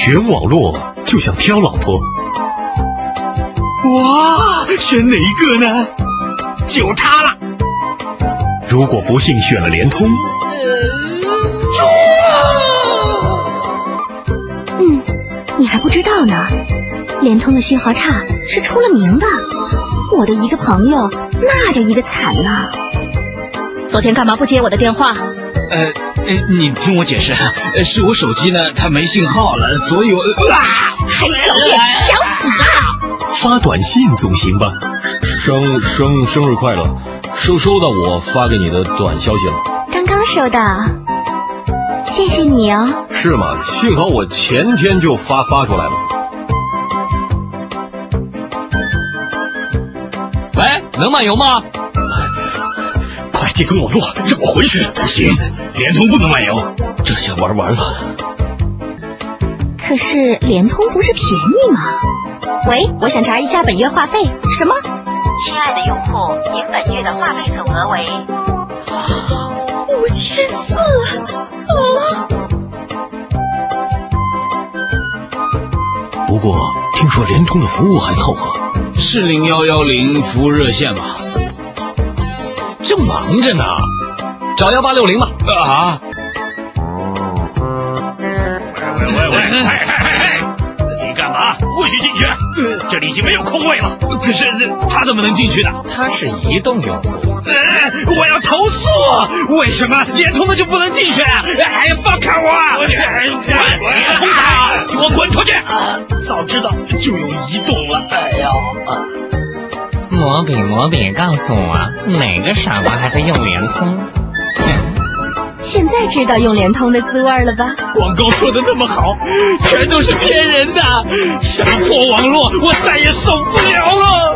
选网络就像挑老婆。 哇，选哪一个呢？就他了。 如果不幸选了联通， 你还不知道呢，联通的信号差是出了名的。我的一个朋友那就一个惨呐。 昨天干嘛不接我的电话？ 你听我解释，是我手机呢，它没信号了，所以我还狡辩，想死啊！ 发短信总行吧？ 生日快乐！收到我发给你的短消息了。 刚刚收到，谢谢你哦。 是吗？幸好我前天就发出来了。 喂，能漫游吗？ 快接通网络，让我回去。 不行，联通不能漫游， 这下玩完了。 可是联通不是便宜吗？ 喂，我想查一下本月话费。什么？ 亲爱的用户，您本月的话费总额为5400。 不过听说联通的服务还凑合。 是0110服务热线吗？ 正忙着呢，找1860吧。 啊！ 喂，你干嘛？不许进去！这里已经没有空位了。 可是他怎么能进去的？ 他是移动用户。 我要投诉！为什么联通的就不能进去啊？哎，放开我！ 通达，给我滚出去！ 早知道就用移动了。哎呀！ 摩比，告诉我哪个傻瓜还在用联通？ 现在知道用联通的滋味了吧？ 广告说的那么好，全都是骗人的！杀破网络，我再也受不了了。